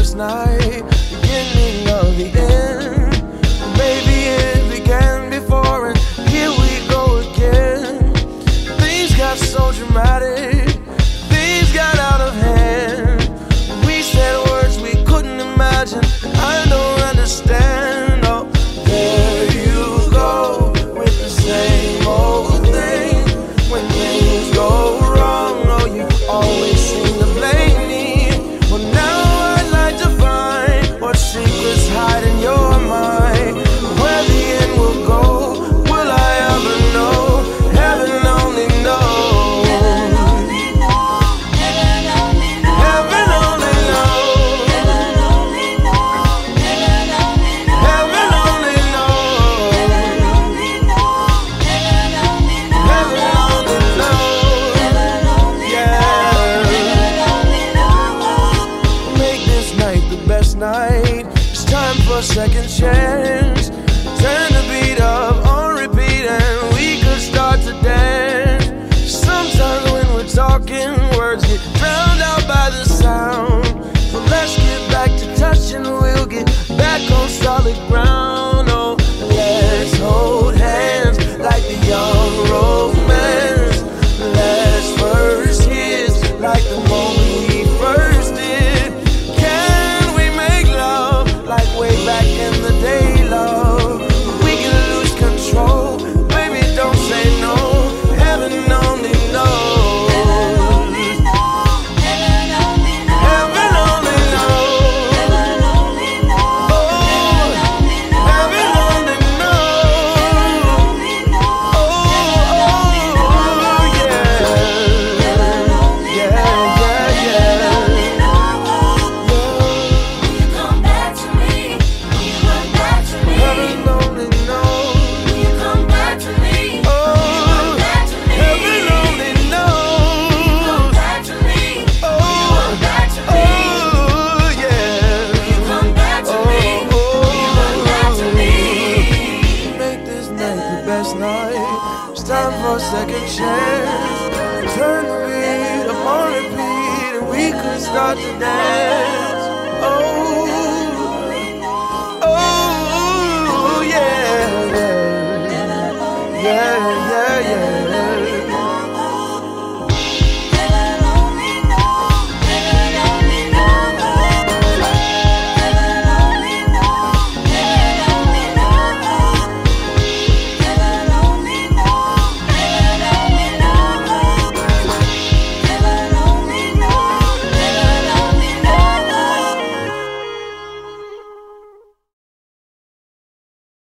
first night, beginning of the end. Maybe it began before, and here we go again. Things got so dramatic, things got out of hand. We said words we couldn't imagine. I don't understand. Oh, there you go with the same old thing. When things go wrong, oh, you always seem to blame me. Well, now I'd like to find what secrets hide in your mind. Where the end will go, will I ever know? Heaven only knows. Heaven only knows. Heaven only knows. Heaven only knows. Heaven only knows. Heaven only knows. Heaven only knows. Heaven only knows. Heaven only knows. Heaven only knows. Heaven only Yeah. Heaven only knows. Make this night the best night. It's time for a second chance. Turn the beat up on repeat and we could start to dance. Sometimes when we're talking, words get drowned out by the sound. So let's get back to touching, we'll get back on solid ground. Oh, let's hold hands like the young romance. Let's first kiss like the moment we first did. Can we make love like way back in the day, love? We can lose control, baby, don't say no. Heaven only knows. Heaven only knows. Heaven only knows. Heaven only knows. Heaven only knows. Oh, Heaven only knows. heaven only Heaven knows. only knows. Oh, yeah. Heaven only Yeah, yeah, yeah. only knows. Will you come back to me? Will you come back to me? Heaven only knows. Will you come back to me? Oh, Come back to me. heaven only Come knows. back to me. Oh, Come back to me. oh, yeah. Will you come back to me? Will you come back to me? Make this night the best night. It's time for a second chance. Turn the beat up on repeat and we could start to dance. Oh, oh, yeah, yeah, yeah, yeah, yeah.